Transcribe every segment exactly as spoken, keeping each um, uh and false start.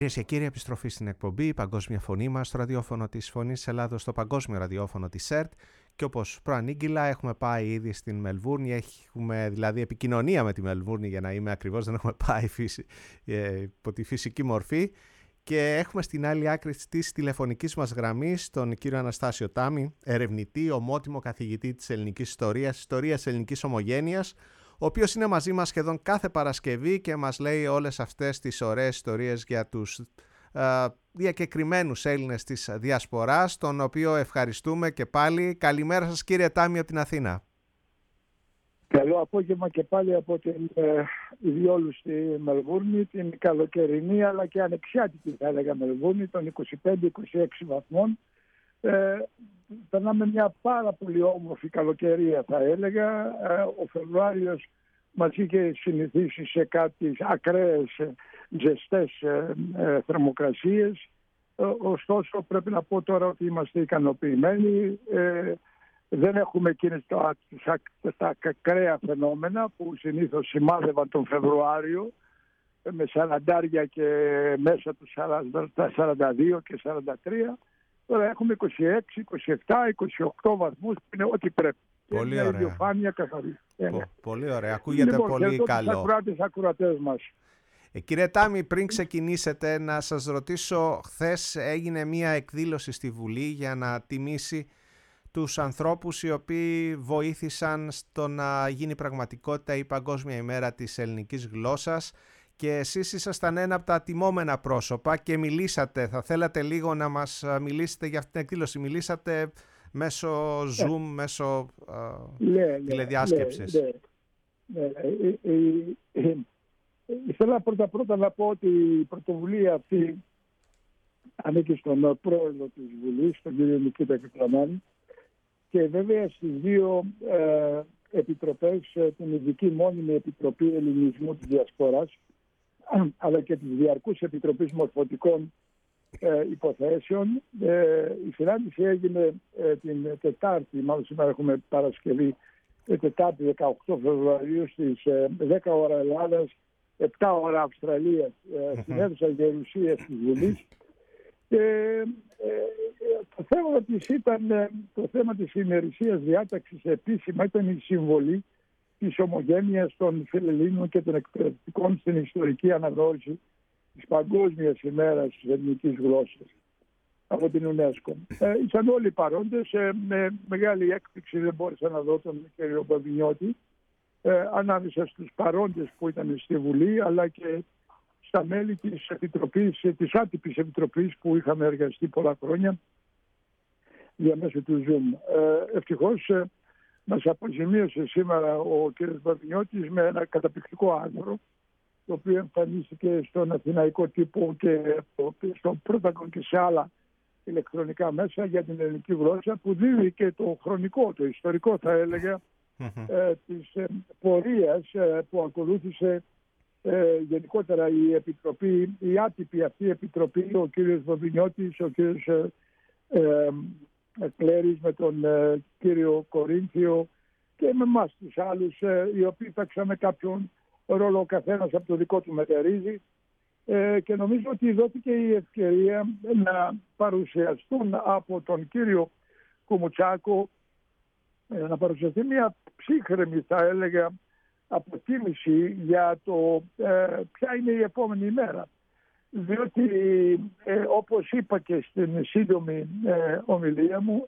Κυρίες και κύριοι, επιστροφή στην εκπομπή «Η Παγκόσμια Φωνή» μας στο ραδιόφωνο της Φωνής Ελλάδος, στο παγκόσμιο ραδιόφωνο της ΕΡΤ. Και όπως προανήγγυλα, έχουμε πάει ήδη στην Μελβούρνη. Έχουμε δηλαδή επικοινωνία με τη Μελβούρνη, για να είμαι ακριβώς. Δεν έχουμε πάει φύση, ε, υπό τη φυσική μορφή. Και έχουμε στην άλλη άκρη της τηλεφωνικής μας γραμμής τον κύριο Αναστάσιο Τάμι, ερευνητή, ομότιμο καθηγητή της ελληνικής ιστορίας, ιστορίας ελληνικής ομογένειας, ο οποίος είναι μαζί μας σχεδόν κάθε Παρασκευή και μας λέει όλες αυτές τις ωραίες ιστορίες για τους ε, διακεκριμένους Έλληνες της Διασποράς, τον οποίο ευχαριστούμε και πάλι. Καλημέρα σας, κύριε Τάμι, από την Αθήνα. Καλό απόγευμα και πάλι από την ε, διόλου στη Μελβούρνη, την καλοκαιρινή αλλά και ανεξιάτικη, θα έλεγα, Μελβούρνη, των είκοσι πέντε είκοσι έξι βαθμών. Ε, περνάμε μια πάρα πολύ όμορφη καλοκαιρία, θα έλεγα. Ε, ο Φεβρουάριος μας είχε συνηθίσει σε κάτι ακραίες, ζεστές ε, ε, θερμοκρασίες. Ε, ωστόσο πρέπει να πω τώρα ότι είμαστε ικανοποιημένοι. Ε, δεν έχουμε εκείνες τα, τα ακραία φαινόμενα που συνήθως σημάδευαν τον Φεβρουάριο με σαραντάρια και μέσα του σαράντα δύο και σαράντα τρία. Τώρα έχουμε είκοσι έξι, είκοσι επτά, είκοσι οκτώ βαθμούς που είναι ό,τι πρέπει. Πολύ είναι ωραία. Ηλιοφάνεια καθαρή. Πο, πολύ ωραία. Ακούγεται λοιπόν, πολύ και καλό. Τους ακροάτες, ακροατές μας. Ε, κύριε Τάμι, πριν ξεκινήσετε, να σας ρωτήσω, χθες έγινε μία εκδήλωση στη Βουλή για να τιμήσει τους ανθρώπους οι οποίοι βοήθησαν στο να γίνει πραγματικότητα η Παγκόσμια ημέρα της ελληνικής γλώσσας, και εσείς ήσασταν ένα από τα τιμόμενα πρόσωπα και μιλήσατε. Θα θέλατε λίγο να μας μιλήσετε για αυτή την εκδήλωση? Μιλήσατε μέσω Zoom, yeah. μέσω uh, yeah, τηλεδιάσκεψης. Yeah, yeah, yeah. Ήθελα πρώτα πρώτα να πω ότι η πρωτοβουλία αυτή ανήκει στον πρόεδρο της Βουλής, τον κύριο Νικήτα Κυκλαμάνη, και βέβαια στις δύο ε, επιτροπές, την ειδική μόνιμη επιτροπή ελληνισμού της Διασποράς αλλά και της διαρκούς επιτροπής μορφωτικών ε, υποθέσεων. Ε, η συνάντηση έγινε ε, την Τετάρτη, μάλλον σήμερα έχουμε Παρασκευή, ε, Τετάρτη δεκαοκτώ Φεβρουαρίου στις ε, δέκα ώρα Ελλάδας, επτά ώρα Αυστραλίας, ε, στην αίθουσα Γερουσίας της Βουλής. Ε, ε, το θέμα της ήταν, ε, το θέμα της ημερησίας διάταξης επίσημα ήταν η συμβολή της ομογένειας των Φιλελλήνων και των εκπαιδευτικών στην ιστορική αναγνώριση της Παγκόσμιας ημέρας της ελληνικής γλώσσας από την UNESCO. Ε, ήσαν όλοι παρόντες. Ε, με μεγάλη έκπληξη δεν μπόρεσα να δω τον κ. Μπαβινιώτη ε, ανάμεσα στους παρόντες που ήταν στη Βουλή, αλλά και στα μέλη της επιτροπής, της άτυπης επιτροπής που είχαμε εργαστεί πολλά χρόνια διαμέσου του Zoom. Ε, ευτυχώς ε, μας αποζημίωσε σήμερα ο κ. Μπαβινιώτης με ένα καταπληκτικό άρθρο, το οποίο εμφανίστηκε στον αθηναϊκό τύπο και στο Πρόταγον και σε άλλα ηλεκτρονικά μέσα για την ελληνική γλώσσα, που δίνει και το χρονικό, το ιστορικό θα έλεγα, ε, της ε, πορείας ε, που ακολούθησε ε, γενικότερα η επιτροπή, η άτυπη αυτή επιτροπή, ο κ. Μπαβινιώτης, ο κ. Ε, ε, Κλέρης με τον ε, κύριο Κορίνθιο και με εμάς τους άλλους, ε, οι οποίοι παίξαμε κάποιον ρόλο ο καθένας από το δικό του μετερίζει, ε, και νομίζω ότι δόθηκε η ευκαιρία να παρουσιαστούν από τον κύριο Κουμουτσάκο, ε, να παρουσιαστεί μια ψύχρεμη, θα έλεγα, αποτίμηση για το ε, ποια είναι η επόμενη ημέρα. Διότι ε, όπως είπα και στην σύντομη ε, ομιλία μου,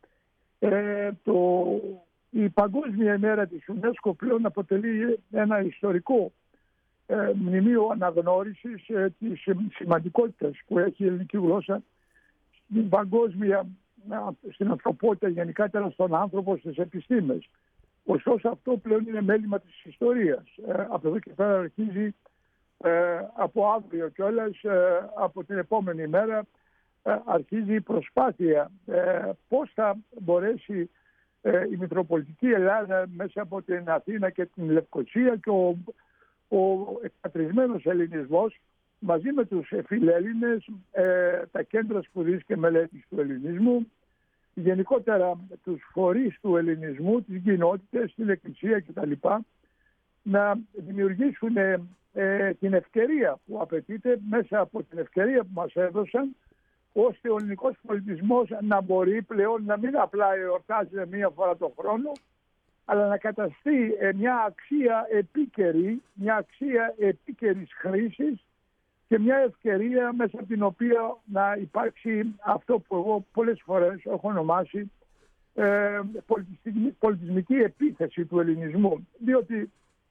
ε, το, η Παγκόσμια ημέρα της UNESCO πλέον αποτελεί ένα ιστορικό ε, μνημείο αναγνώρισης ε, της σημαντικότητας που έχει η ελληνική γλώσσα στην παγκόσμια, στην ανθρωπότητα γενικά, στον άνθρωπο, στις επιστήμες. Ωστόσο αυτό πλέον είναι μέλημα της ιστορίας. Ε, από εδώ και πέρα αρχίζει Ε, από αύριο κιόλας, ε, από την επόμενη μέρα ε, αρχίζει η προσπάθεια ε, πώς θα μπορέσει ε, η Μητροπολιτική Ελλάδα μέσα από την Αθήνα και την Λευκοσία και ο, ο εκπατρισμένος ελληνισμός μαζί με τους φιλέλληνες, ε, τα κέντρα σπουδής και μελέτης του ελληνισμού, γενικότερα τους φορείς του ελληνισμού, τις κοινότητες, την εκκλησία κτλ, να δημιουργήσουν ε, την ευκαιρία που απαιτείται μέσα από την ευκαιρία που μας έδωσαν, ώστε ο ελληνικός πολιτισμός να μπορεί πλέον να μην απλά εορτάζεται μία φορά το χρόνο, αλλά να καταστεί ε, μια αξία επίκαιρη, μια αξία επίκαιρης χρήσης και μια ευκαιρία μέσα από την οποία να υπάρξει αυτό που εγώ πολλές φορές έχω ονομάσει ε, πολιτισμική, πολιτισμική επίθεση του ελληνισμού. Διότι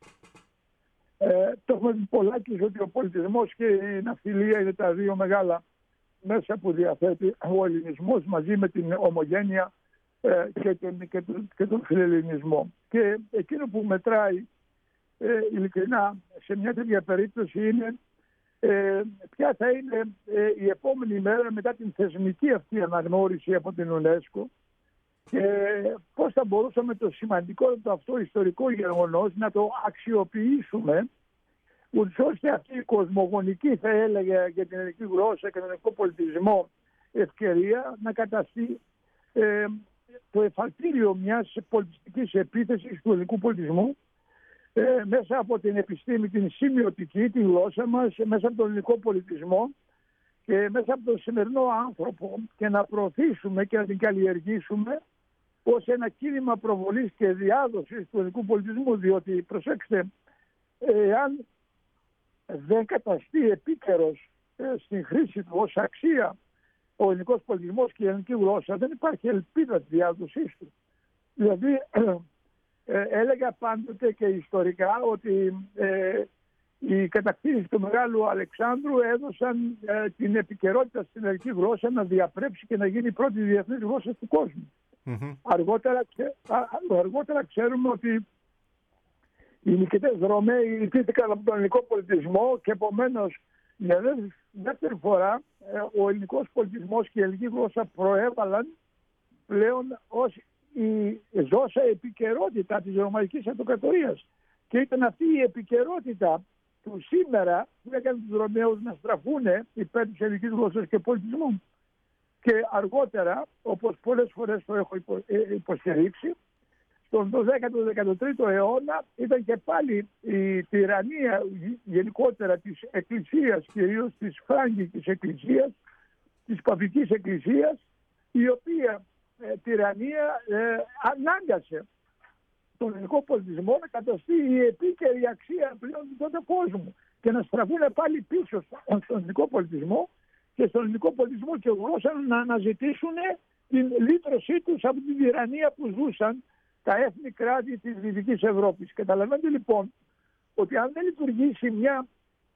ε, το έχουμε πει πολλάκις ότι ο πολιτισμός και η ναυτιλία είναι τα δύο μεγάλα μέσα που διαθέτει ο ελληνισμός μαζί με την ομογένεια ε, και, τον, και, τον, και τον φιλελληνισμό. Και εκείνο που μετράει ε, ειλικρινά σε μια τέτοια περίπτωση είναι ε, ποια θα είναι ε, η επόμενη μέρα μετά την θεσμική αυτή αναγνώριση από την UNESCO και πώς θα μπορούσαμε το σημαντικό το αυτό ιστορικό γεγονός να το αξιοποιήσουμε, ούτως ώστε αυτή η κοσμογονική, θα έλεγα, για την ελληνική γλώσσα και τον ελληνικό πολιτισμό ευκαιρία να καταστεί ε, το εφαλτήριο μιας πολιτιστικής επίθεσης του ελληνικού πολιτισμού ε, μέσα από την επιστήμη, την σημειωτική, τη γλώσσα μας, μέσα από τον ελληνικό πολιτισμό και μέσα από τον σημερινό άνθρωπο, και να προωθήσουμε και να την καλλιεργήσουμε ως ένα κίνημα προβολής και διάδοσης του ελληνικού πολιτισμού. Διότι, προσέξτε, εάν δεν καταστεί επίκαιρος ε, στην χρήση του ως αξία ο ελληνικός πολιτισμός και η ελληνική γλώσσα, δεν υπάρχει ελπίδα της διάδοσής του. Δηλαδή, ε, ε, έλεγα πάντοτε και ιστορικά ότι ε, οι κατακτήσεις του Μεγάλου Αλεξάνδρου έδωσαν ε, την επικαιρότητα στην ελληνική γλώσσα να διαπρέψει και να γίνει η πρώτη διεθνής γλώσσα του κόσμου. Mm-hmm. Αργότερα, αργότερα ξέρουμε ότι οι νικητές Ρωμαίοι νικήθηκαν από τον ελληνικό πολιτισμό και επομένως για δεύτερη φορά ο ελληνικός πολιτισμός και η ελληνική γλώσσα προέβαλαν πλέον ως η ζώσα επικαιρότητα της Ρωμαϊκής Αυτοκρατορίας. Και ήταν αυτή η επικαιρότητα του σήμερα που έκανε τους Ρωμαίους να στραφούν υπέρ της ελληνικής γλώσσας και πολιτισμού. Και αργότερα, όπως πολλές φορές το έχω υποστηρίξει, στον δέκατο με δεκατρίτο αιώνα ήταν και πάλι η τυραννία γενικότερα της Εκκλησίας, κυρίως της Φράγκικης Εκκλησίας, της Παπικής Εκκλησίας, η οποία ε, τυραννία ε, ανάγκασε τον ελληνικό πολιτισμό να καταστεί η επίκαιρη αξία πλέον του τότε κόσμου και να στραφούν πάλι πίσω στον ελληνικό πολιτισμό και στον ελληνικό πολιτισμό και γλώσσα να αναζητήσουν την λύτρωσή τους από την τυραννία που ζούσαν τα έθνη κράτη της Δυτικής Ευρώπης. Καταλαβαίνετε λοιπόν ότι αν δεν λειτουργήσει μια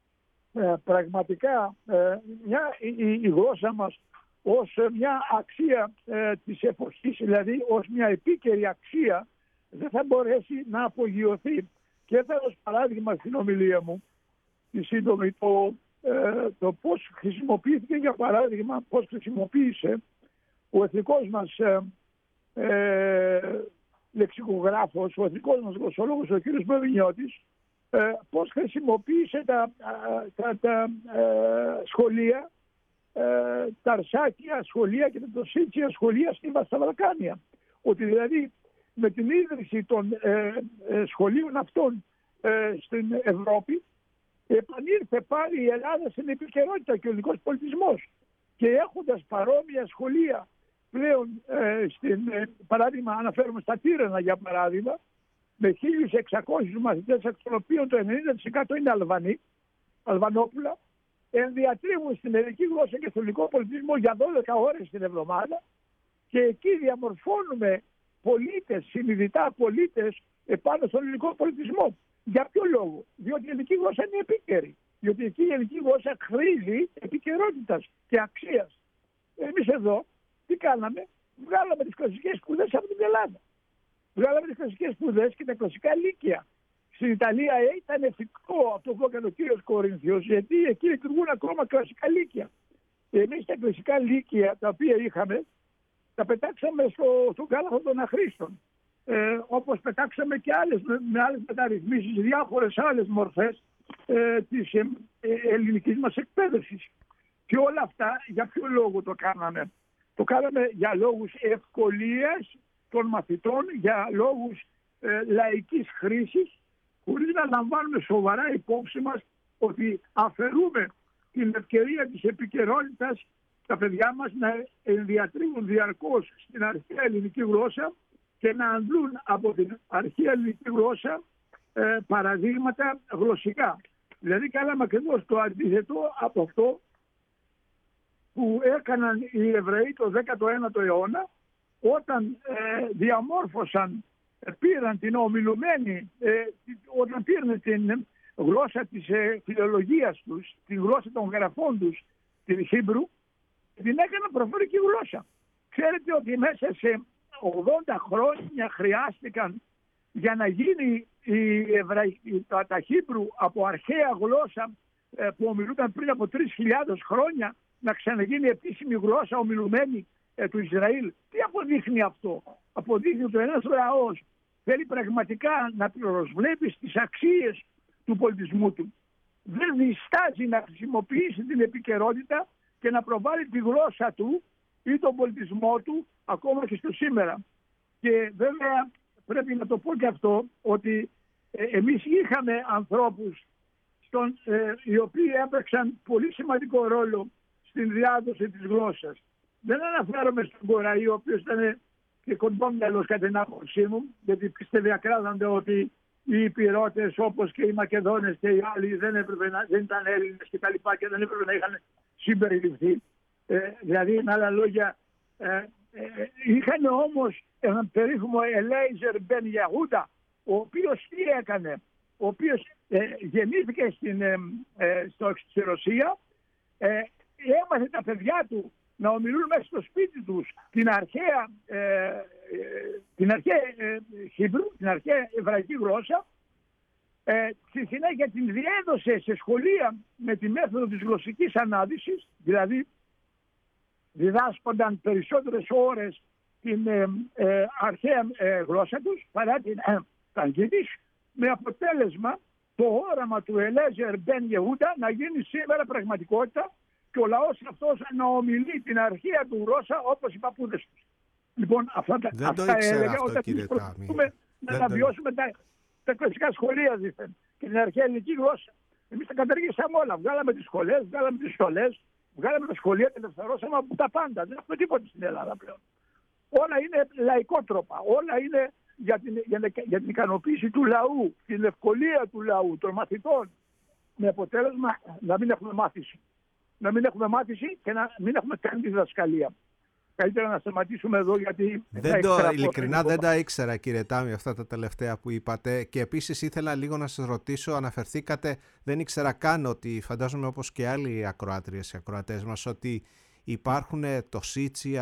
ε, πραγματικά ε, μια, η, η γλώσσα μας ως μια αξία ε, της εποχής, δηλαδή ως μια επίκαιρη αξία, δεν θα μπορέσει να απογειωθεί. Και έφερα ως παράδειγμα στην ομιλία μου τη σύντομη το, ε, το πώς χρησιμοποιήθηκε, για παράδειγμα, πώς χρησιμοποίησε ο εθνικός μας ε, ε, λεξικογράφος, ο εθνικός μας γλωσσολόγος, ο κ. Μπεβινιώτης, ε, πώς χρησιμοποίησε τα, τα, τα ε, σχολεία, ε, τα αρσάκια σχολεία και τα τοσίτσια σχολεία στα Βαλκάνια. Ότι δηλαδή με την ίδρυση των ε, ε, σχολείων αυτών ε, στην Ευρώπη επανήλθε πάλι η Ελλάδα στην επικαιρότητα και ο ελληνικός πολιτισμός. Και έχοντας παρόμοια σχολεία πλέον, ε, στην, ε, παράδειγμα, αναφέρουμε στα Τύρανα για παράδειγμα, με χίλιους εξακόσιους μαθητές, εκ των οποίων το ενενήντα τοις εκατό είναι Αλβανοί, Αλβανόπουλα, ενδιατρύβουν στην ελληνική γλώσσα και στον ελληνικό πολιτισμό για δώδεκα ώρες την εβδομάδα και εκεί διαμορφώνουμε πολίτες, συνειδητά πολίτες επάνω στον ελληνικό πολιτισμό. Για ποιο λόγο? Διότι η ελληνική γλώσσα είναι επίκαιρη. Διότι εκεί η ελληνική γλώσσα χρήζει επικαιρότητας και αξίας. Εμείς εδώ τι κάναμε? Βγάλαμε τις κλασικές σπουδές από την Ελλάδα. Βγάλαμε τις κλασικές σπουδές και τα κλασικά λύκεια. Στην Ιταλία ήταν εφικτό αυτό που έκανε ο κύριος Κορινθίος, γιατί εκεί λειτουργούν ακόμα κλασικά λύκεια. Εμείς τα κλασικά λύκεια τα οποία είχαμε, τα πετάξαμε στο, στον κάλαθο των αχρήστων. Ε, όπως πετάξαμε και άλλες, με άλλες μεταρρυθμίσεις, διάφορες άλλες μορφές ε, της ε, ε, ελληνικής μας εκπαίδευσης. Και όλα αυτά για ποιο λόγο το κάναμε? Το κάναμε για λόγους ευκολίας των μαθητών, για λόγους ε, λαϊκής χρήσης, χωρίς να λαμβάνουμε σοβαρά υπόψη μας ότι αφαιρούμε την ευκαιρία της επικαιρότητας τα παιδιά μας να ενδιατρύουν διαρκώς στην αρχαία ελληνική γλώσσα και να αντλούν από την αρχαία ελληνική γλώσσα ε, παραδείγματα γλωσσικά. Δηλαδή κάναμε ακριβώς το αντίθετο από αυτό που έκαναν οι Εβραίοι το δέκατο ένατο αιώνα, όταν ε, διαμόρφωσαν, ε, πήραν την ομιλουμένη, ε, όταν πήραν την γλώσσα της ε, φιλολογίας τους, την γλώσσα των γραφών τους, την Χίμπρου, την έκαναν προφορική γλώσσα. Ξέρετε ότι μέσα σε ογδόντα χρόνια χρειάστηκαν για να γίνει η Εβρα... τα, τα Χίμπρου από αρχαία γλώσσα ε, που ομιλούνταν πριν από τρεις χιλιάδες χρόνια να ξαναγίνει επίσημη γλώσσα ομιλουμένη ε, του Ισραήλ. Τι αποδείχνει αυτό? Αποδείχνει ότι ένας λαός θέλει πραγματικά να προσβλέπει στις αξίες του πολιτισμού του. Δεν διστάζει να χρησιμοποιήσει την επικαιρότητα και να προβάλλει τη γλώσσα του ή τον πολιτισμό του ακόμα και στο σήμερα. Και βέβαια πρέπει να το πω και αυτό, ότι ε, εμείς είχαμε ανθρώπους στον, ε, οι οποίοι έπαιξαν πολύ σημαντικό ρόλο στην διάδοση της γλώσσας. Δεν αναφέρομαι στον Κοραή, ο οποίος ήταν και κοντόμυαλος κατά την άποψή μου, γιατί πίστευε ακράδαντα ότι οι Υπηρώτες όπως και οι Μακεδόνες και οι άλλοι δεν, έπρεπε να, δεν ήταν Έλληνες και τα λοιπά και δεν έπρεπε να είχαν συμπεριληφθεί. Ε, δηλαδή, με άλλα λόγια, ε, ε, είχαν όμως έναν περίφημο Ελέιζερ Μπεν Ιαχούντα, ο οποίος τι έκανε, ο οποίος ε, γεννήθηκε στην, ε, ε, στο, στη Ρωσία, ε, έμαθε τα παιδιά του να ομιλούν μέσα στο σπίτι τους την αρχαία, ε, ε, την αρχαία ε, Χίμπρου, την αρχαία εβραϊκή γλώσσα. Ε, στη συνέχεια την διέδωσε σε σχολεία με τη μέθοδο της γλωσσικής ανάδυσης, δηλαδή διδάσκονταν περισσότερες ώρες την ε, ε, αρχαία ε, γλώσσα τους παρά την ε, ταγκίδης, με αποτέλεσμα το όραμα του Ελέζερ Μπεν Ιεχούντα να γίνει σήμερα πραγματικότητα και ο λαός αυτός να ομιλεί την αρχαία του γλώσσα όπως οι παππούδες τους. Λοιπόν, αυτά, δεν αυτά το ήξερα έλεγα αυτό, όταν κύριε προσπαθούμε να δεν αναβιώσουμε το... τα, τα κλασικά σχολεία δίθεν και την αρχαία ελληνική γλώσσα. Εμείς τα καταργήσαμε όλα. Βγάλαμε τις σχολές, βγάλαμε τις σχολές, βγάλαμε τα σχολεία και ελευθερώσαμε από τα πάντα. Δεν έχουμε τίποτα στην Ελλάδα πλέον. Όλα είναι λαϊκότροπα. Όλα είναι για την, για, για την ικανοποίηση του λαού, την ευκολία του λαού, των μαθητών. Με αποτέλεσμα να μην έχουμε μάθηση. Να μην έχουμε μάθηση και να μην έχουμε καν τη διδασκαλία. Καλύτερα να σταματήσουμε εδώ, γιατί... Δεν το, ειλικρινά δεν τα ήξερα, κύριε Τάμι, αυτά τα τελευταία που είπατε. Και επίσης ήθελα λίγο να σας ρωτήσω, αναφερθήκατε, δεν ήξερα καν ότι, φαντάζομαι όπως και άλλοι ακροάτριες και ακροατές μας, ότι υπάρχουν τοσίτσια,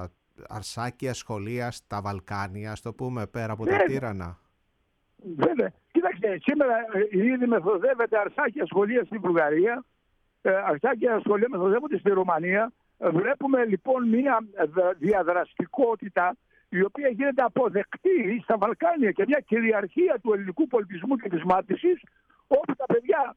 αρσάκια σχολεία στα Βαλκάνια, στο πούμε, πέρα από Βέβαια. τα τύρανα. Βέβαια. Κοίταξε, σήμερα ήδη μεθοδεύεται αρσάκια σχολεία στην Βουλγαρία, αρσάκια σχολεία μεθοδεύονται στη Ρουμανία. Βλέπουμε λοιπόν μια διαδραστικότητα η οποία γίνεται αποδεκτή στα Βαλκάνια και μια κυριαρχία του ελληνικού πολιτισμού και της μάθησης, όπου τα παιδιά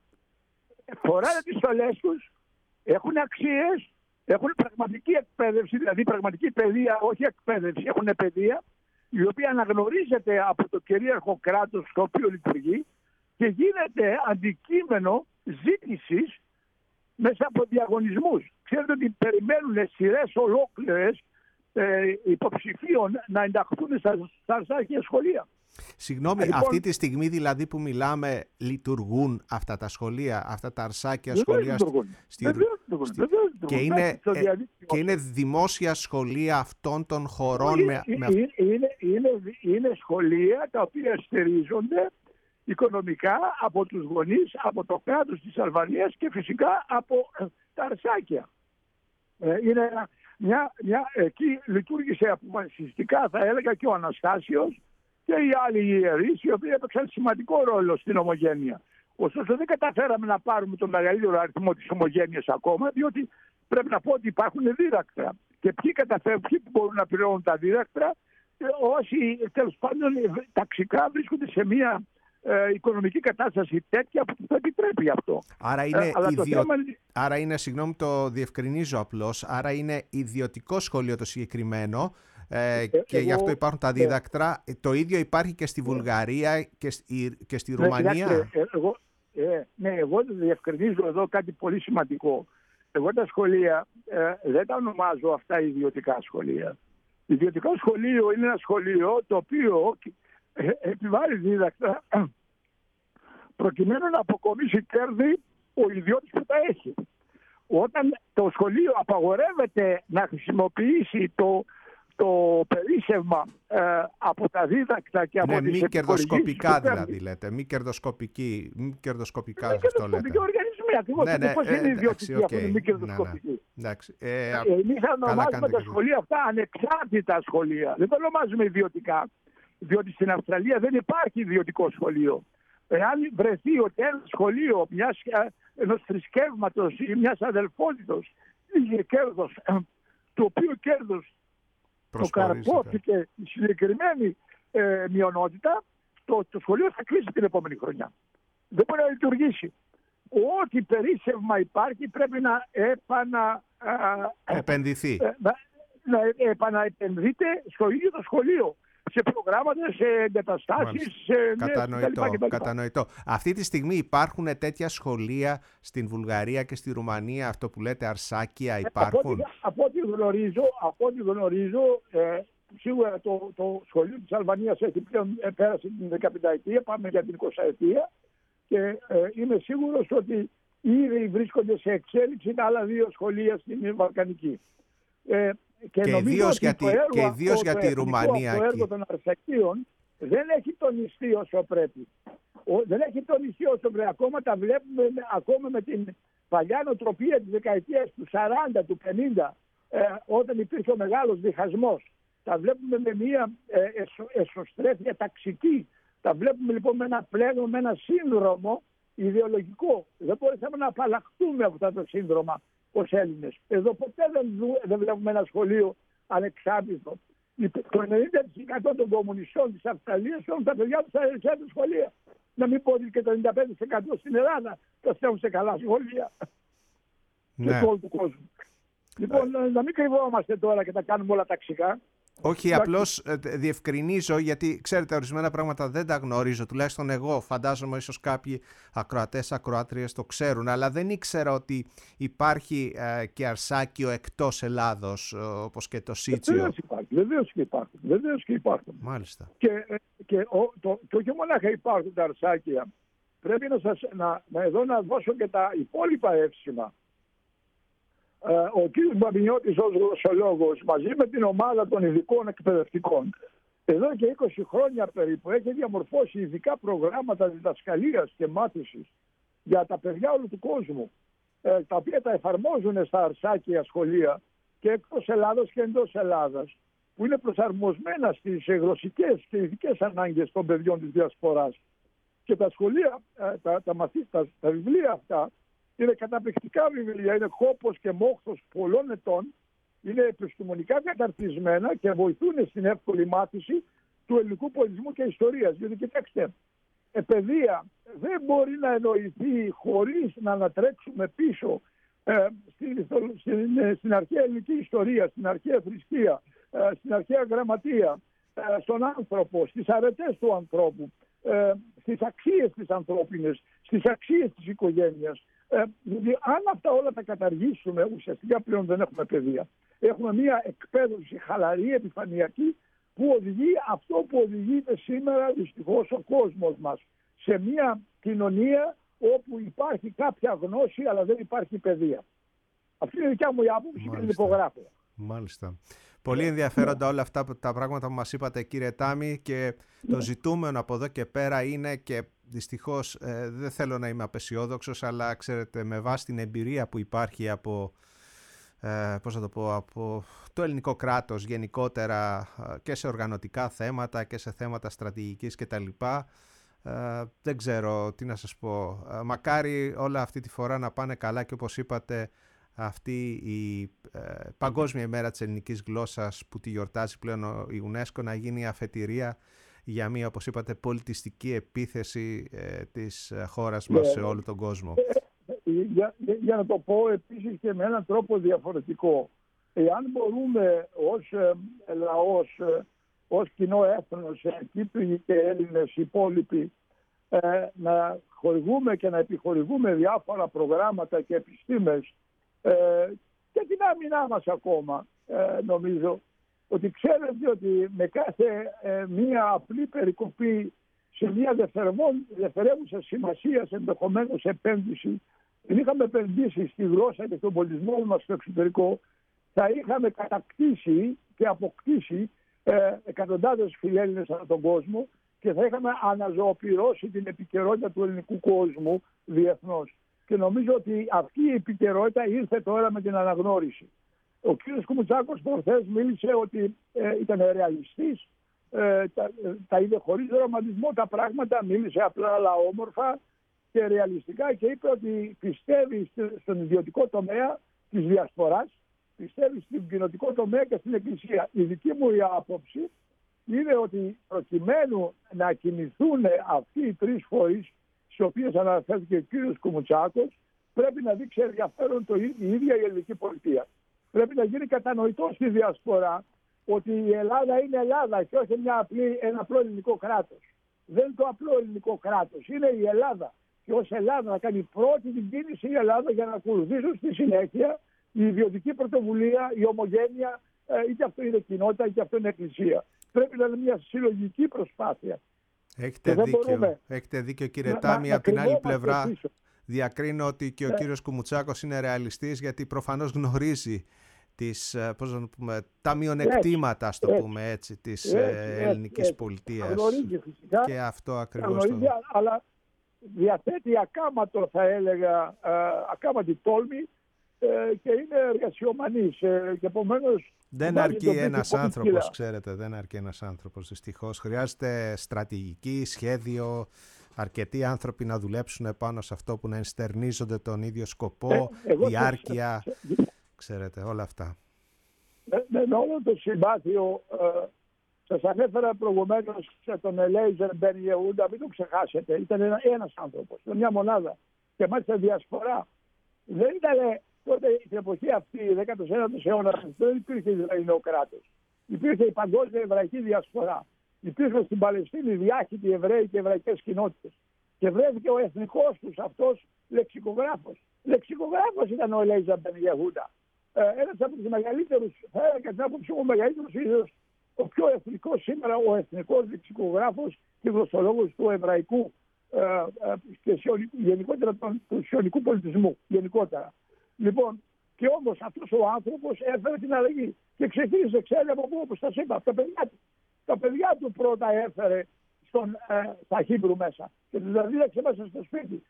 φοράνε τις στολές τους, έχουν αξίες, έχουν πραγματική εκπαίδευση, δηλαδή πραγματική παιδεία, όχι εκπαίδευση, έχουν παιδεία, η οποία αναγνωρίζεται από το κυρίαρχο κράτος στο οποίο λειτουργεί και γίνεται αντικείμενο ζήτησης μέσα από διαγωνισμούς. Ξέρετε ότι περιμένουν σειρές ολόκληρες ε, υποψηφίων να ενταχθούν στα, στα αρσάκια σχολεία. Συγγνώμη, λοιπόν, αυτή τη στιγμή δηλαδή που μιλάμε, λειτουργούν αυτά τα σχολεία, αυτά τα αρσάκια σχολεία στη... στη... και, είναι, ε, και είναι δημόσια σχολεία αυτών των χωρών? Είναι, με... είναι, είναι, είναι, είναι σχολεία τα οποία στηρίζονται οικονομικά από τους γονείς, από το κράτος της Αλβανίας και φυσικά από τα αρσάκια. Είναι μια, μια, εκεί λειτουργήσε αποφασιστικά, θα έλεγα, και ο Αναστάσιος και οι άλλοι ιερείς, οι οποίοι έπαιξαν σημαντικό ρόλο στην ομογένεια. Ωστόσο δεν καταφέραμε να πάρουμε τον μεγαλύτερο αριθμό της ομογένειας ακόμα, διότι πρέπει να πω ότι υπάρχουν δίδακτρα. Και ποιοι καταφέρουν, ποιοι μπορούν να πληρώνουν τα δίδακτρα, όσοι τέλος πάντων ταξικά βρίσκονται σε μια Ε, οικονομική κατάσταση τέτοια που το επιτρέπει αυτό. Άρα είναι, ε, αλλά ιδιο... το θέμα... άρα είναι, συγγνώμη, το διευκρινίζω απλώς, άρα είναι ιδιωτικό σχολείο το συγκεκριμένο ε, ε, και εγώ... γι' αυτό υπάρχουν τα δίδακτρα. Ε, το ίδιο υπάρχει και στη Βουλγαρία και στη, και στη ναι, Ρουμανία. κοιτάξτε, εγώ, ε, ναι, εγώ διευκρινίζω εδώ κάτι πολύ σημαντικό. Εγώ τα σχολεία ε, δεν τα ονομάζω αυτά ιδιωτικά σχολεία. Ιδιωτικό σχολείο είναι ένα σχολείο το οποίο ε, επιβάλλει δίδακτρα προκειμένου να αποκομίσει κέρδη ο ιδιώτης που τα έχει. Όταν το σχολείο απαγορεύεται να χρησιμοποιήσει το, το περίσσευμα ε, από τα δίδακτα και από ναι, τις μη κερδοσκοπικά δηλαδή, δηλαδή λέτε, μη κερδοσκοπική, μη κερδοσκοπικά μη αυτό λέτε. Οργανισμοί, ακριβώς, ναι, ναι, πώς ε, είναι ιδιωτική okay, αυτή η μη κερδοσκοπική. Ναι, ναι. Ε, Εμείς ονομάζουμε τα σχολεία αυτά ανεξάρτητα σχολεία. Δεν τα ονομάζουμε ιδιωτικά, διότι στην Αυστραλία δεν υπάρχει ιδιωτικό σχολείο. Εάν βρεθεί ότι ένα σχολείο μιας, ενός θρησκεύματος ή μιας αδελφότητος είχε κέρδος, το οποίο κέρδος το καρπόθηκε η συγκεκριμένη ε, μειονότητα, το, το σχολείο θα κλείσει την επόμενη χρονιά. Δεν μπορεί να λειτουργήσει. Ό,τι περίσσευμα υπάρχει πρέπει να επανα, επενδυθεί. Ε, να, να επαναεπενδύεται στο ίδιο το σχολείο. Σε προγράμματα, σε εγκαταστάσεις, σε κατανοητό, κτλ, κτλ. κατανοητό. Αυτή τη στιγμή υπάρχουν τέτοια σχολεία στην Βουλγαρία και στη Ρουμανία, αυτό που λέτε αρσάκια, υπάρχουν? Ε, από ό,τι γνωρίζω, από ό,τι γνωρίζω ε, σίγουρα το, το σχολείο της Αλβανίας έχει πλέον ε, πέρασε την δεκαπενταετία, πάμε για την εικοσαετία και ε, είμαι σίγουρος ότι ήδη βρίσκονται σε εξέλιξη τα άλλα δύο σχολεία στην Βαλκανική. Ε, Και, και ιδίως γιατί, για, για τη Ρουμανία. Το έργο των Αρσακίων δεν έχει τονιστεί όσο πρέπει. Ο, δεν έχει τονιστεί όσο πρέπει. Ακόμα τα βλέπουμε ακόμα με την παλιά νοοτροπία της δεκαετίας του σαράντα, του πενήντα, ε, όταν υπήρχε ο μεγάλος διχασμός. Τα βλέπουμε με μια ε, εσω, εσωστρέφεια ταξική. Τα βλέπουμε λοιπόν με ένα πλέγμα, με ένα σύνδρομο ιδεολογικό. Δεν μπορούσαμε να απαλλαχτούμε από αυτό το σύνδρομα ως Έλληνες. Εδώ ποτέ δεν, δεν βλέπουμε ένα σχολείο ανεξάρτητο. Το ενενήντα τοις εκατό των κομμουνιστών της Αυστραλίας έχουν τα παιδιά τους στα ανεξάρτητα σχολεία. Να μην πω ότι και το ενενήντα πέντε τοις εκατό στην Ελλάδα τα στέλνουν σε καλά σχολεία. Ναι. Και του όλου του κόσμου. Λοιπόν, ε... να μην κρυβόμαστε τώρα και τα κάνουμε όλα ταξικά. Όχι, απλώς ε, διευκρινίζω, γιατί ξέρετε ορισμένα πράγματα δεν τα γνωρίζω, τουλάχιστον εγώ, φαντάζομαι ίσως κάποιοι ακροατές, ακροάτριες το ξέρουν, αλλά δεν ήξερα ότι υπάρχει ε, και αρσάκιο εκτός Ελλάδος, όπως και το Σύτσιο. Βεβαίως υπάρχει, βεβαίως και υπάρχουν, βεβαίως και υπάρχουν. Μάλιστα. Και, και ο, το, το όχι μονάχα υπάρχουν τα αρσάκια, πρέπει να σας, να, να εδώ να δώσω και τα υπόλοιπα εύσημα. Ο κ. Μπαμπινιώτης ως γλωσσολόγος μαζί με την ομάδα των ειδικών εκπαιδευτικών εδώ και είκοσι χρόνια περίπου έχει διαμορφώσει ειδικά προγράμματα διδασκαλίας και μάθησης για τα παιδιά όλου του κόσμου, τα οποία τα εφαρμόζουν στα αρσάκια σχολεία και εκτός Ελλάδος και εντός Ελλάδας, που είναι προσαρμοσμένα στις γλωσσικές και ειδικές ανάγκες των παιδιών της διασποράς. Και τα σχολεία, τα, τα, μαθήτα, τα βιβλία αυτά είναι καταπληκτικά βιβλία, είναι κόπος και μόχθος πολλών ετών, είναι επιστημονικά καταρτισμένα και βοηθούν στην εύκολη μάθηση του ελληνικού πολιτισμού και ιστορίας. Γιατί κοιτάξτε, η παιδεία δεν μπορεί να εννοηθεί χωρίς να ανατρέξουμε πίσω ε, στην, στην, στην αρχαία ελληνική ιστορία, στην αρχαία θρησκεία, ε, στην αρχαία γραμματεία, ε, στον άνθρωπο, στις αρετές του ανθρώπου, ε, στις αξίες της ανθρώπινες, στις αξίες της οικογένειας. Ε, δηλαδή, αν αυτά όλα τα καταργήσουμε, ουσιαστικά πλέον δεν έχουμε παιδεία. Έχουμε μια εκπαίδευση χαλαρή, επιφανειακή, που οδηγεί αυτό που οδηγείται σήμερα δυστυχώς ο κόσμος μας. Σε μια κοινωνία όπου υπάρχει κάποια γνώση αλλά δεν υπάρχει παιδεία. Αυτή είναι η δικιά μου η άποψη και την υπογράφω. Μάλιστα. Πολύ ενδιαφέροντα όλα αυτά τα πράγματα που μας είπατε, κύριε Τάμι, και το ζητούμενο από εδώ και πέρα είναι, και δυστυχώς ε, δεν θέλω να είμαι απεσιόδοξος, αλλά ξέρετε, με βάση την εμπειρία που υπάρχει από, ε, πώς θα το πω, από το ελληνικό κράτος γενικότερα και σε οργανωτικά θέματα και σε θέματα στρατηγικής κτλ. Ε, δεν ξέρω τι να σας πω. Ε, μακάρι όλα αυτή τη φορά να πάνε καλά και όπως είπατε, αυτή η ε, Παγκόσμια ημέρα της ελληνικής γλώσσας που τη γιορτάζει πλέον η UNESCO να γίνει αφετηρία για μια, όπως είπατε, πολιτιστική επίθεση ε, της χώρας μας yeah. σε όλο τον κόσμο. Για, για, για να το πω επίσης και με έναν τρόπο διαφορετικό. Εάν μπορούμε ως ε, λαός, ε, ως κοινό έθνος, ε, Κύπροι και Έλληνες υπόλοιποι, ε, να χορηγούμε και να επιχορηγούμε διάφορα προγράμματα και επιστήμες ε, και την άμυνά μας ακόμα, ε, νομίζω ότι ξέρετε ότι με κάθε ε, μία απλή περικοπή σε μια δευτερεύουσα σημασία ενδεχομένως επένδυση, δεν είχαμε επενδύσει στη γλώσσα και στον πολιτισμό μας στο εξωτερικό, θα είχαμε κατακτήσει και αποκτήσει ε, εκατοντάδες φιλέλληνες ανά τον κόσμο και θα είχαμε αναζωοποιήσει την επικαιρότητα του ελληνικού κόσμου διεθνώς. Και νομίζω ότι αυτή η επικαιρότητα ήρθε τώρα με την αναγνώριση. Ο κ. Κουμουτσάκος προχθές μίλησε ότι ε, ήταν ρεαλιστής, ε, τα, τα είδε χωρίς ρομαντισμό τα πράγματα, μίλησε απλά αλλά όμορφα και ρεαλιστικά και είπε ότι πιστεύει στον ιδιωτικό τομέα της διασποράς, πιστεύει στην κοινοτικό τομέα και στην Εκκλησία. Η δική μου η άποψη είναι ότι προκειμένου να κινηθούν αυτοί οι τρεις φορείς στις οποίες αναφέρθηκε ο κ. Κουμουτσάκος, πρέπει να δείξει ενδιαφέρον το, η ίδια η ελληνική πολιτεία. Πρέπει να γίνει κατανοητό στη διασπορά ότι η Ελλάδα είναι Ελλάδα και όχι μια απλή, ένα απλό ελληνικό κράτος. Δεν είναι το απλό ελληνικό κράτος, είναι η Ελλάδα. Και ως Ελλάδα να κάνει πρώτη την κίνηση η Ελλάδα για να ακολουθήσουν στη συνέχεια η ιδιωτική πρωτοβουλία, η ομογένεια, είτε αυτό είναι κοινότητα είτε αυτό είναι εκκλησία. Πρέπει να είναι μια συλλογική προσπάθεια. Έχετε δίκιο, μπορούμε... Έχετε δίκιο κύριε Τάμι. Από την άλλη πλευρά πίσω. Διακρίνω ότι και ο ε... κύριος Κουμουτσάκος είναι ρεαλιστής, γιατί προφανώς γνωρίζει τις, πώς να πούμε, τα μειονεκτήματα, ας το πούμε έτσι, της έτσι, ελληνικής έτσι, πολιτείας. Γνωρίζει φυσικά. Και αυτό ακριβώς. Γνωρίζει, το... αλλά διαθέτει ακάματο, θα έλεγα, ακάματη τόλμη και είναι εργασιομανής. Και επομένως δεν αρκεί ένας άνθρωπος, ξέρετε, δεν αρκεί ένας άνθρωπος, δυστυχώς. Χρειάζεται στρατηγική, σχέδιο, αρκετοί άνθρωποι να δουλέψουν πάνω σε αυτό, που να ενστερνίζονται τον ίδιο σκοπό, ε, διάρκεια, σε, σε, ξέρετε, όλα αυτά. Με, με όλο το συμπάθειο, ε, σας ανέφερα προηγουμένως τον Ελέιζερ Μπεν Ιehуда, μην το ξεχάσετε, ήταν ένα, ένας άνθρωπος, ήταν μια μονάδα και μάλιστα διασπορά. Δεν ήταν τότε στην εποχή αυτή, δέκατος ένατος αιώνα, δεν υπήρχε Ισραηλινό κράτος. Υπήρχε η παγκόσμια εβραϊκή διασπορά. Υπήρχαν στην Παλαιστίνη διάχυτοι Εβραίοι και εβραϊκές κοινότητες. Και βρέθηκε ο εθνικός τους αυτός λεξικογράφος. Λεξικογράφος ήταν ο Ελέιζερ Μπεν Ιehуда. Ε, ένας από τους μεγαλύτερους, θα έλεγα κατά την άποψή μου, ο μεγαλύτερος, ίσως ο πιο εθνικός σήμερα, ο εθνικός λεξικογράφος και γλωσσολόγος του εβραϊκού ε, ε, και γενικότερα του σιωνικού πολιτισμού. Γενικότερα. Λοιπόν, και όμως αυτός ο άνθρωπος έφερε την αλλαγή και ξεκίνησε, ξέρει από πού, όπως σας είπα, από τα παιδιά του. Τα παιδιά του πρώτα έφερε στον, ε, στα Χίμπρου μέσα και τους δίδαξε μέσα στο σπίτι.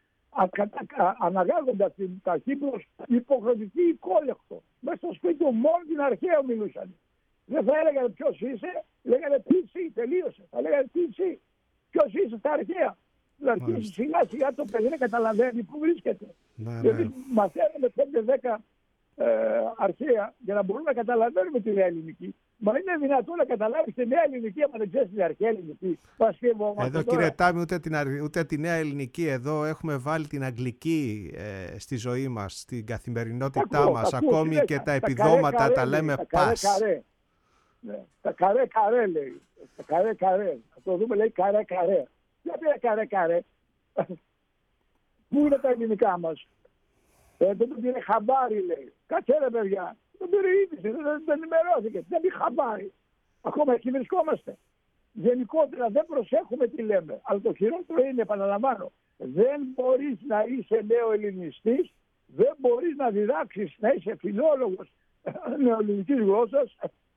Αναγάγοντας τα Χίμπρου υποχρεωτική οικόλεκτο. Μέσα στο σπίτι του μόνο την αρχαία μιλούσαν. Δεν θα έλεγανε ποιος είσαι, λέγανε πίτσι, τελείωσε. Θα λέγανε πίτσι, ποιος είσαι στα αρχαία. Δηλαδή σιγά σιγά το παιδί να καταλαβαίνει πού βρίσκεται. Ναι, γιατί ναι. Μαθαίνουμε πέντε δέκα ε, αρχαία για να μπορούμε να καταλαβαίνουμε τη νέα ελληνική. Μα είναι δυνατόν να καταλάβεις τη νέα ελληνική άμα δεν ξέρεις την αρχαία ελληνική. Εδώ κύριε Τάμι, ούτε την, ούτε τη νέα ελληνική, εδώ έχουμε βάλει την αγγλική ε, στη ζωή μας, στην καθημερινότητά ακούω, μας. Ακούω, ακόμη και τα, τα επιδόματα καρέ, τα λέμε τα πας. Καρέ, ναι, τα καρέ καρέ λέει. Τα καρέ καρέ. Θα το δούμε, λέει καρέ καρέ. Γιατί είναι καρέ καρέ. Πού είναι τα ελληνικά μας. Ε, δεν τον πήρε χαμπάρι, λέει. Κάτσε ρε παιδιά. Δεν πήρε είδηση, δεν, δεν ενημερώθηκε. Δεν πήρε χαμπάρι. Ακόμα εκεί βρισκόμαστε. Γενικότερα δεν προσέχουμε τι λέμε. Αλλά το χειρότερο είναι, επαναλαμβάνω, δεν μπορείς να είσαι νεοελληνιστής, δεν μπορείς να διδάξεις να είσαι φιλόλογος νεοελληνικής γλώσσας,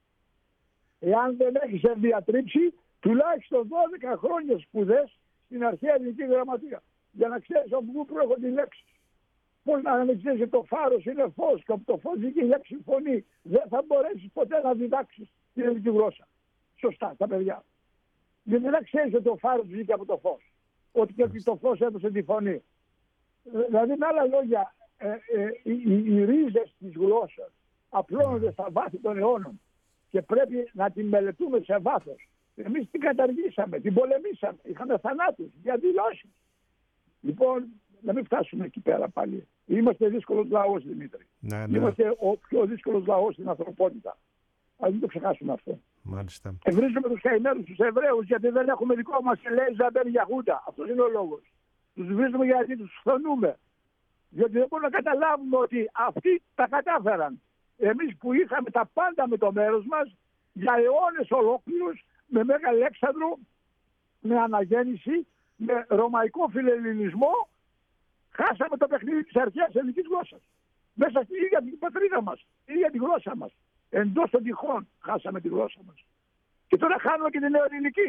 εάν δεν έχεις διατρίψει τουλάχιστον δώδεκα χρόνια σπουδές στην αρχαία ελληνική γραμματεία. Για να ξέρεις από πού προέρχονται οι λέξεις. Πώς να ξέρεις ότι το φάρος είναι φως και από το φως βγήκε η λέξη φωνή. Δεν θα μπορέσεις ποτέ να διδάξεις την ελληνική γλώσσα. Σωστά, τα παιδιά. Γιατί δεν ξέρεις ότι το φάρος βγήκε από το φως. Ότι και ότι το φως έδωσε τη φωνή. Δηλαδή, με άλλα λόγια, ε, ε, οι, οι, οι ρίζες της γλώσσας απλώνονται στα βάθη των αιώνων και πρέπει να την μελετούμε σε βάθος. Εμείς την καταργήσαμε, την πολεμήσαμε, είχαμε θανάτους, διαδηλώσεις. Λοιπόν, να μην φτάσουμε εκεί πέρα πάλι. Είμαστε δύσκολος λαός, Δημήτρη. Ναι, ναι. Είμαστε ο πιο δύσκολος λαός στην ανθρωπότητα. Ας μην το ξεχάσουμε αυτό. Μάλιστα. Βρίζουμε τους καημένους τους Εβραίους γιατί δεν έχουμε δικό μας Ελέζα Μπεν Γιαχούντα. Αυτός είναι ο λόγος. Τους βρίζουμε γιατί τους φθονούμε. Διότι δεν μπορούμε να καταλάβουμε ότι αυτοί τα κατάφεραν. Εμείς που είχαμε τα πάντα με το μέρος μας για αιώνες ολόκληρους, με Μέγα Αλέξανδρο, με αναγέννηση, με ρωμαϊκό φιλελληνισμό, χάσαμε το παιχνίδι της αρχαίας ελληνικής γλώσσας. Μέσα στην ίδια την πατρίδα μας, την ίδια τη γλώσσα μας. Εντός των τυχών χάσαμε τη γλώσσα μας. Και τώρα χάνουμε και την νεοελληνική.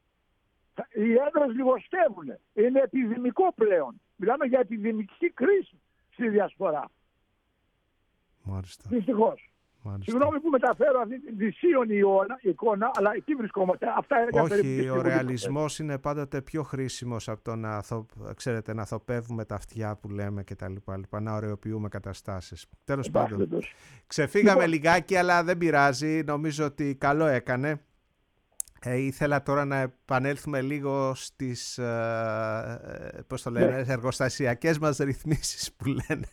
Οι έδρες λιγοστεύουν. Είναι επιδημικό πλέον. Μιλάμε για επιδημική κρίση στη διασπορά. Μάλιστα. Δυστυχώς. Συγγνώμη που μεταφέρω αυτή τη δυσίωνη εικόνα, αλλά εκεί βρισκόμαστε. Αυτά είναι τα περίπου. Όχι, ο ρεαλισμός είναι πάντοτε πιο χρήσιμος από το να, θο, ξέρετε, να θοπεύουμε τα αυτιά που λέμε και τα λοιπά, λοιπά, να ωρεοποιούμε καταστάσεις. Τέλος πάντων, ξεφύγαμε λοιπόν λιγάκι, αλλά δεν πειράζει. Νομίζω ότι καλό έκανε. Ε, ήθελα τώρα να επανέλθουμε λίγο στις ε, πώς το λένε, ναι. εργοστασιακές μας ρυθμίσεις που λένε.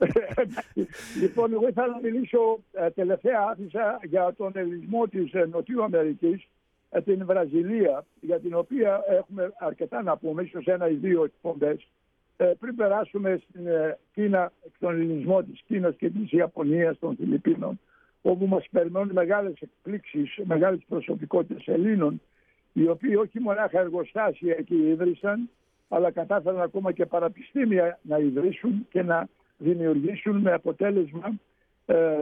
Λοιπόν, εγώ ήθελα να μιλήσω ε, τελευταία άφησα για τον ελληνισμό της ε, Νοτιού Αμερικής, ε, την Βραζιλία, για την οποία έχουμε αρκετά να πούμε, ίσως ένα ή δύο εκπομπές, ε, πριν περάσουμε στην ε, Κίνα, τον ελληνισμό της Κίνας και της Ιαπωνίας, των Φιλιππίνων, όπου μας περιμένουν μεγάλες εκπλήξεις, μεγάλες προσωπικότητες Ελλήνων, οι οποίοι όχι μονάχα εργοστάσια εκεί ίδρυσαν, αλλά κατάφεραν ακόμα και παραπιστήμια να ιδρύσουν και να δημιουργήσουν με αποτέλεσμα ε,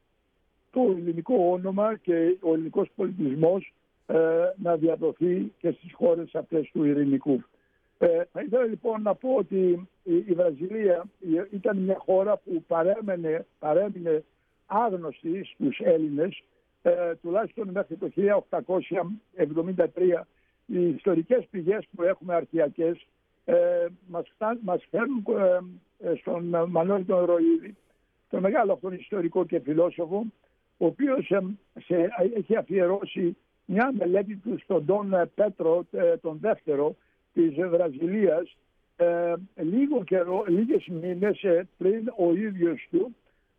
το ελληνικό όνομα και ο ελληνικός πολιτισμός ε, να διαδοθεί και στις χώρες αυτές του ειρηνικού. Ε, θα ήθελα λοιπόν να πω ότι η, η Βραζιλία ήταν μια χώρα που παρέμενε, παρέμεινε άγνωστη στους Έλληνες, ε, τουλάχιστον μέχρι το χίλια οκτακόσια εβδομήντα τρία. Οι ιστορικές πηγές που έχουμε αρχαιακές ε, μας, μας φέρνουν ε, στον Μανώλη τον Ροΐδη, τον μεγάλο αυτόν ιστορικό και φιλόσοφο, ο οποίος ε, σε, έχει αφιερώσει μια μελέτη του στον Τον Πέτρο, ε, τον δεύτερο της Βραζιλίας, ε, λίγο καιρό, λίγες μήνες ε, πριν ο ίδιος του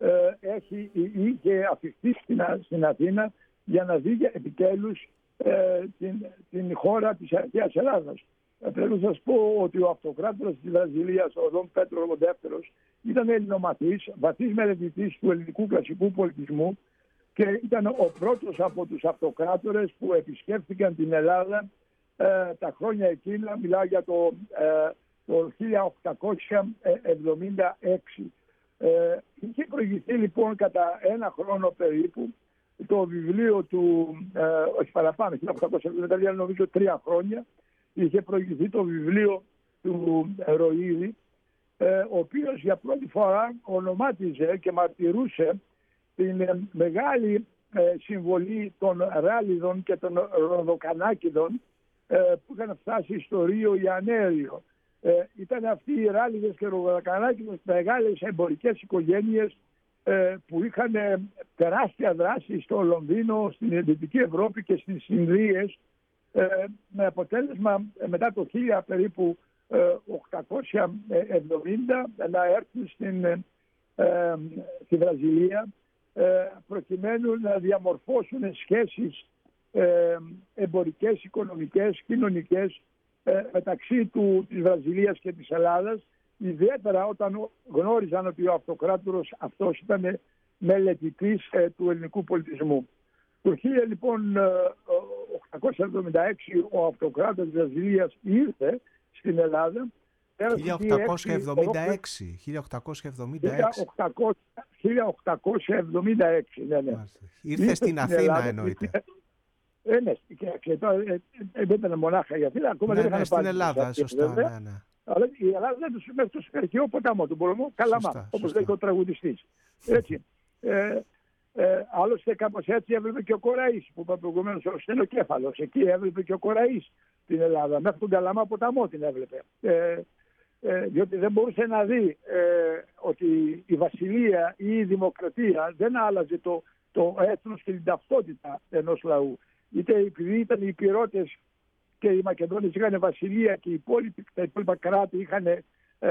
έχει, είχε αφιχθεί στην, στην Αθήνα για να δει επιτέλους ε, την, την χώρα της αρχαίας Ελλάδας. Ε, πρέπει να σας πω ότι ο αυτοκράτορας της Βραζιλίας, ο Δον Πέτρο ο δεύτερος, ήταν ελληνομαθής, βαθύς μελετητής του ελληνικού κλασικού πολιτισμού και ήταν ο πρώτος από τους αυτοκράτορες που επισκέφθηκαν την Ελλάδα ε, τα χρόνια εκείνα, μιλάω για το, ε, το χίλια οκτακόσια εβδομήντα έξι. Ε, είχε προηγηθεί λοιπόν κατά ένα χρόνο περίπου το βιβλίο του, ε, όχι παραπάνω, χίλια οκτακόσια εβδομήντα τρία, νομίζω τρία χρόνια, είχε προηγηθεί το βιβλίο του Ροΐδη, ε, ο οποίος για πρώτη φορά ονομάτιζε και μαρτυρούσε την ε, μεγάλη ε, συμβολή των Ράλιδων και των Ροδοκανάκηδων ε, που είχαν φτάσει στο Ρίο Ιανέριο. Ε, ήταν αυτοί οι Ράλιδες και Ροδοκανάκηδες μεγάλες εμπορικές οικογένειες ε, που είχαν ε, τεράστια δράση στο Λονδίνο, στην Δυτική Ευρώπη και στις Ινδίες, ε, με αποτέλεσμα ε, μετά το χίλια περίπου ε, οκτακόσια εβδομήντα να έρθουν στην, ε, ε, στη Βραζιλία ε, προκειμένου να διαμορφώσουν σχέσεις ε, εμπορικές, οικονομικές, κοινωνικές ε, μεταξύ του, της Βραζιλίας και της Ελλάδας, ιδιαίτερα όταν γνώριζαν ότι ο αυτοκράτορος αυτός ήταν μελετητής ε, του ελληνικού πολιτισμού. Το χίλια οκτακόσια εβδομήντα έξι ο αυτοκράτορας της Βραζιλίας ήρθε στην Ελλάδα. χίλια οκτακόσια εβδομήντα έξι. χίλια οκτακόσια εβδομήντα έξι. χίλια οκτακόσια εβδομήντα έξι, ναι, ναι. Ήρθε, ήρθε στην Αθήνα Ελλάδα, εννοείται. Ε, ναι, και τώρα δεν ήταν μονάχα η Αθήνα, ακόμα ναι, δεν ναι, είχαν στην πάρει. Ελλάδα, σωστά, ναι, ναι. Αλλά η Ελλάδα δεν τους μέχρι το Σφαιρχείο ποταμό του Μπορμού, Καλαμά, όπως λέει και ο τραγουδιστής. Έτσι. ε, ε, άλλωστε κάπως έτσι έβλεπε και ο Κοραής, που είπα προηγουμένως ο στενοκέφαλος. Εκεί έβλεπε και ο Κοραής την Ελλάδα, μέχρι τον Καλαμά ποταμό την έβλεπε. Ε, ε, διότι δεν μπορούσε να δει ε, ότι η βασιλεία ή η δημοκρατία δεν άλλαζε το, το έθνος και την ταυτότητα ενός λαού. Είτε επειδή ήταν οι Υπηρώτες και οι Μακεδόνες είχαν βασιλεία και οι υπόλοιποι, τα υπόλοιπα κράτη είχαν ε,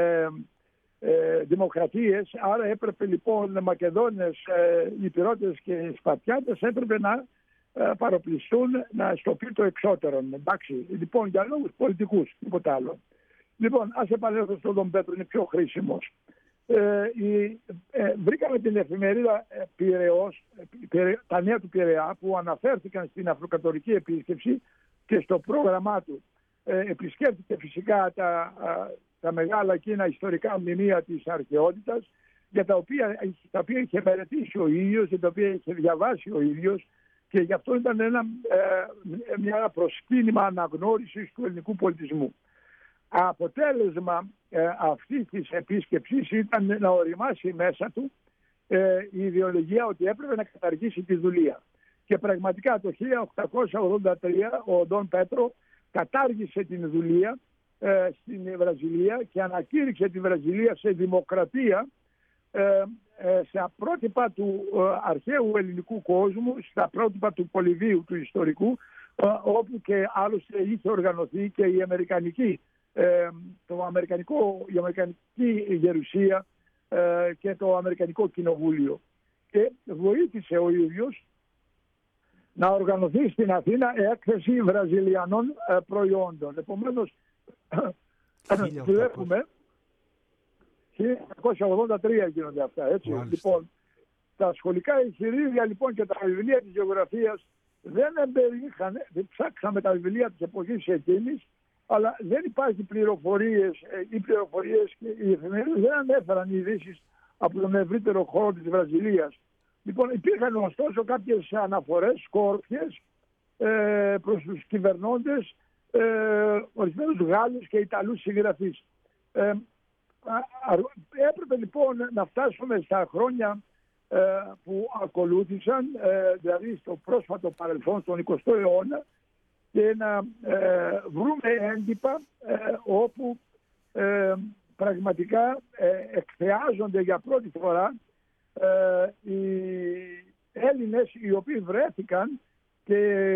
ε, δημοκρατίες, άρα έπρεπε λοιπόν οι Μακεδόνες, ε, οι Υπηρώτες και οι Σπαρτιάτες έπρεπε να παροπλιστούν να στο πει το εξώτερον. Εντάξει, λοιπόν, για λόγους πολιτικούς, τίποτα άλλο. Λοιπόν, ας επανέλθω στον Δον Πέτρο, είναι πιο χρήσιμος. Ε, η, ε, βρήκαμε την εφημερίδα ε, Πειραιός, ε, τα νέα του Πειραιά, που αναφέρθηκαν στην αφροκατορική επίσκεψη και στο πρόγραμμά του. Ε, επισκέφτηκε φυσικά τα, τα μεγάλα εκείνα ιστορικά μνημεία της αρχαιότητας, για τα οποία, τα οποία είχε μελετήσει ο ίδιος και τα οποία είχε διαβάσει ο ίδιος, και γι' αυτό ήταν ένα, ε, μια προσκύνημα αναγνώρισης του ελληνικού πολιτισμού. Αποτέλεσμα ε, αυτής της επίσκεψης ήταν να οριμάσει μέσα του ε, η ιδεολογία ότι έπρεπε να καταργήσει τη δουλεία. Και πραγματικά το χίλια οκτακόσια ογδόντα τρία ο Δον Πέτρο κατάργησε την δουλεία ε, στην Βραζιλία και ανακήρυξε τη Βραζιλία σε δημοκρατία, ε, ε, στα πρότυπα του ε, αρχαίου ελληνικού κόσμου, στα πρότυπα του Πολυβίου του ιστορικού, ε, όπου και άλλωστε είχε οργανωθεί και η Αμερικανική Ε, το αμερικανικό, η Αμερικανική Γερουσία ε, και το Αμερικανικό Κοινοβούλιο, και βοήθησε ο ίδιος να οργανωθεί στην Αθήνα έκθεση βραζιλιανών ε, προϊόντων. Επομένως βλέπουμε χίλια οκτακόσια ογδόντα τρία γίνονται αυτά, έτσι. Λοιπόν, τα σχολικά εγχειρίδια λοιπόν και τα βιβλία της γεωγραφίας δεν εμπεριείχαν, δεν ψάξαμε τα βιβλία της εποχής εκείνης, αλλά δεν υπάρχει πληροφορίες ή πληροφορίες και οι εφημερίδες δεν ανέφεραν ειδήσεις από τον ευρύτερο χώρο της Βραζιλίας. Λοιπόν, υπήρχαν ωστόσο κάποιες αναφορές σκόρπιες ε, προς τους κυβερνώντες, ε, ορισμένους Γάλλους και Ιταλούς συγγραφείς. Ε, α, α, έπρεπε λοιπόν να φτάσουμε στα χρόνια ε, που ακολούθησαν, ε, δηλαδή στο πρόσφατο παρελθόν, στον εικοστό αιώνα, και να ε, βρούμε έντυπα ε, όπου ε, πραγματικά ε, εκθεάζονται για πρώτη φορά ε, οι Έλληνες οι οποίοι βρέθηκαν και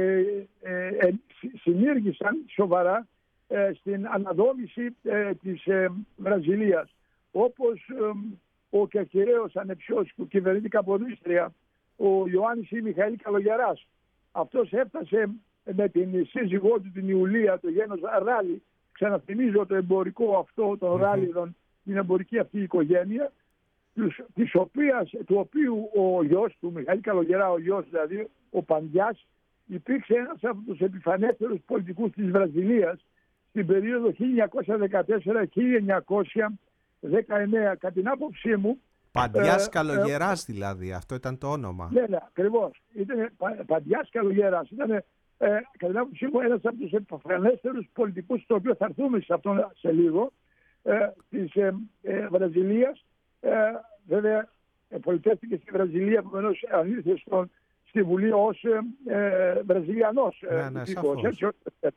ε, ε, συνήργησαν σοβαρά ε, στην αναδόμηση ε, της ε, Βραζιλίας. Όπως ε, ο κερκυραίος ανεψιός που κυβερνήτη Καποδίστρια, ο Ιωάννης ή Μιχαήλ Καλογεράς. Αυτός έφτασε με την σύζυγό του την Ιουλία, το γένος Ράλι, ξαναθυμίζω το εμπορικό αυτό των mm-hmm. Ράλιδων, την εμπορική αυτή οικογένεια, της οποίας, του οποίου ο γιος του, Μιχαήλ Καλογερά, ο γιος δηλαδή, ο Παντιάς, υπήρξε ένας από τους επιφανέστερους πολιτικούς της Βραζιλίας στην περίοδο χίλια εννιακόσια δεκατέσσερα με χίλια εννιακόσια δεκαεννέα. Κατά την άποψή μου, Παντιάς ε, Καλογεράς δηλαδή, αυτό ήταν το όνομα. Ναι, ναι, ακριβώς. Ήταν Παντιάς Καλογεράς. Ήταν, ε, κατά την άποψή μου, ένας από τους επιφανέστερους πολιτικούς, στο οποίο θα έρθουμε σε αυτόν σε λίγο, ε, της ε, ε, Βραζιλίας. Ε, βέβαια, ε, πολιτεύτηκε στη Βραζιλία, επομένως ανήλθε στον, στη Βουλή ως ε, ε, Βραζιλιανός. Ναι, ναι, τύπος, έτσι,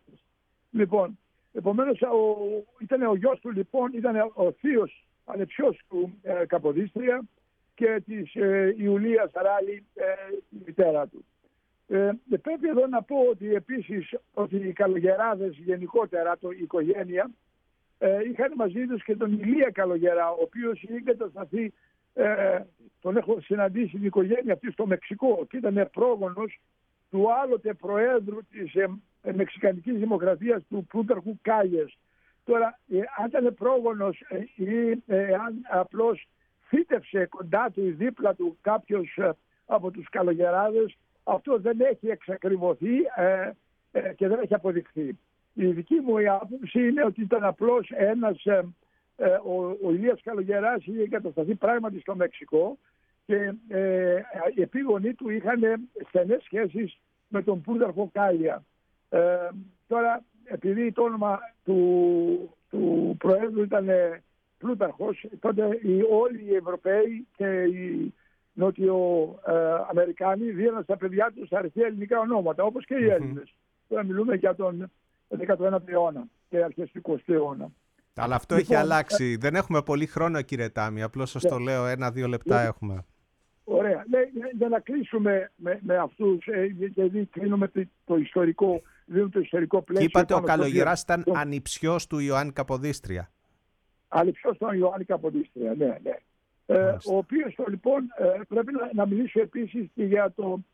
λοιπόν, επομένως, ο, ήταν ο γιος του, λοιπόν, ήταν ο θείος ανεψιός του ε, Καποδίστρια και της ε, Ιουλίας Ράλι, ε, η μητέρα του. Ε, πρέπει εδώ να πω ότι επίσης ότι οι Καλογεράδες γενικότερα, το, η οικογένεια, ε, είχαν μαζί τους και τον Ηλία Καλογερά, ο οποίος είχε εγκατασταθεί, ε, τον έχω συναντήσει την οικογένεια αυτή στο Μεξικό και ήταν πρόγονος του άλλοτε προέδρου της ε, ε, Μεξικανικής Δημοκρατίας, του Πλούταρχου Κάγες. Τώρα, ε, αν ήταν πρόγονος ε, ή ε, αν απλώς φύτευσε κοντά του ή δίπλα του κάποιος ε, από τους Καλογεράδες, αυτό δεν έχει εξακριβωθεί ε, ε, και δεν έχει αποδειχθεί. Η δική μου η άποψη είναι ότι ήταν απλώς ένας, ε, ε, ο, ο Ηλίας Καλογεράς είχε εγκατασταθεί πράγματι στο Μεξικό και ε, οι επίγονοι του είχαν στενές σχέσεις με τον Πλούταρχο Κάγια. Ε, τώρα, επειδή το όνομα του, του Προέδρου ήταν Πλούταρχος, τότε οι, όλοι οι Ευρωπαίοι και οι Νότιο-Αμερικάνοι δίναν στα παιδιά τους αρχαία ελληνικά ονόματα, όπως και οι Έλληνες. Mm-hmm. Τώρα μιλούμε για τον δέκατο ένατο αιώνα και αρχές του εικοστού αιώνα. Αλλά αυτό λοιπόν, έχει αλλάξει. Ε... Δεν έχουμε πολύ χρόνο, κύριε Τάμι. Απλώς σας yeah. το λέω, ένα-δύο λεπτά yeah. έχουμε. Ωραία. Ναι, για να κλείσουμε με, με αυτούς, ε, γιατί κλείνουμε το, το ιστορικό, δίνουμε το ιστορικό πλαίσιο. Είπατε ο Καλογεράς ήταν το... ανιψιός του Ιωάννη Καποδίστρια. Ανιψιός του Ιωάννη Καποδίστρια, ναι, ναι. Ε, ο οποίος λοιπόν ε, πρέπει να, να μιλήσω επίσης και για το,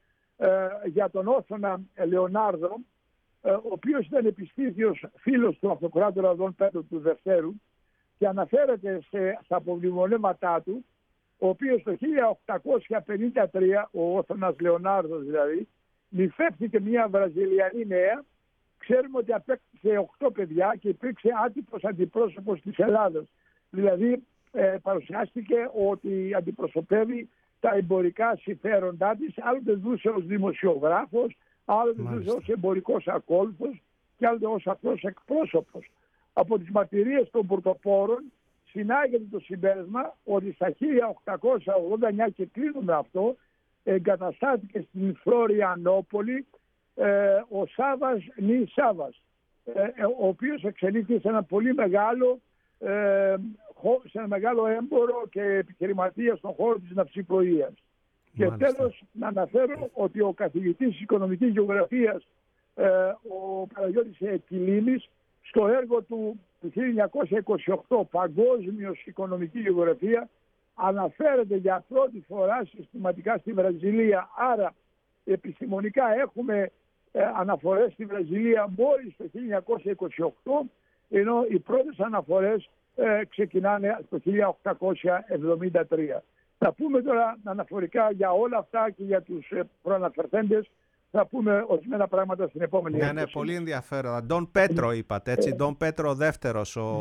για τον Όθωνα Λεωνάρδο, ο οποίος ήταν επιστήθιος φίλος του αυτοκράτορα Δον Πέτρο του Δευτέρου και αναφέρεται σε, στα απομνημονεύματά του, ο οποίος το χίλια οκτακόσια πενήντα τρία, ο Όθωνας Λεωνάρδος δηλαδή, νηφεύτηκε μια Βραζιλιανή νέα. Ξέρουμε ότι απέκτησε οκτώ παιδιά και υπήρξε άτυπος αντιπρόσωπος της Ελλάδας. Δηλαδή ε, παρουσιάστηκε ότι αντιπροσωπεύει τα εμπορικά συμφέροντά της, άλλοτε δούσε ως δημοσιογράφος, άλλοτε δούσε ως εμπορικός ακόλουθος και άλλοτε ως αυτός εκπρόσωπος. Από τις μαρτυρίες των πρωτοπόρων συνάγεται το συμπέρασμα ότι στα χίλια οκτακόσια ογδόντα εννιά, και κλείνουμε αυτό, εγκαταστάθηκε στην Φλωριανόπολη ε, ο Σάβας Νι Σάβας, ε, ο οποίος εξελίχθηκε σε ένα πολύ μεγάλο, ε, σε ένα μεγάλο έμπορο και επιχειρηματία στον χώρο της ναυσιπλοείας. Και τέλος να αναφέρω ότι ο καθηγητής οικονομικής γεωγραφίας, ε, ο Παναγιώτης Κιλίνης, στο έργο του του χίλια εννιακόσια είκοσι οκτώ «Παγκόσμιος οικονομική γεωγραφία», αναφέρεται για πρώτη φορά συστηματικά στη Βραζιλία. Άρα επιστημονικά έχουμε ε, αναφορές στη Βραζιλία μόλις το χίλια εννιακόσια είκοσι οκτώ, ενώ οι πρώτες αναφορές ε, ξεκινάνε το χίλια οκτακόσια εβδομήντα τρία. Θα πούμε τώρα αναφορικά για όλα αυτά και για τους ε, προαναφερθέντες. Θα πούμε ορισμένα πράγματα στην επόμενη έκθεση. Ναι, ναι, πολύ ενδιαφέρον. Ντον Πέτρο είπατε, έτσι. Ντον Πέτρο δεύτερος. Ο...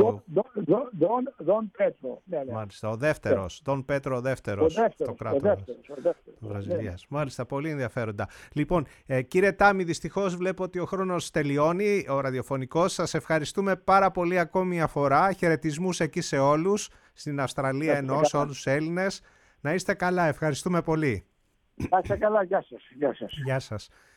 Ντον Πέτρο. Ναι, ναι. Μάλιστα, ο δεύτερος. Ντον Πέτρο δεύτερος στο κράτος της Βραζιλίας. Ναι. Μάλιστα, πολύ ενδιαφέροντα. Λοιπόν, ε, κύριε Τάμι, δυστυχώς βλέπω ότι ο χρόνος τελειώνει, ο ραδιοφωνικός. Σας ευχαριστούμε πάρα πολύ ακόμη μια φορά. Χαιρετισμούς εκεί σε όλους, στην Αυστραλία ενός, όλους τους Έλληνες. Να είστε καλά, ευχαριστούμε πολύ. Να είστε καλά, γεια σας. Γεια σας. Γεια σας.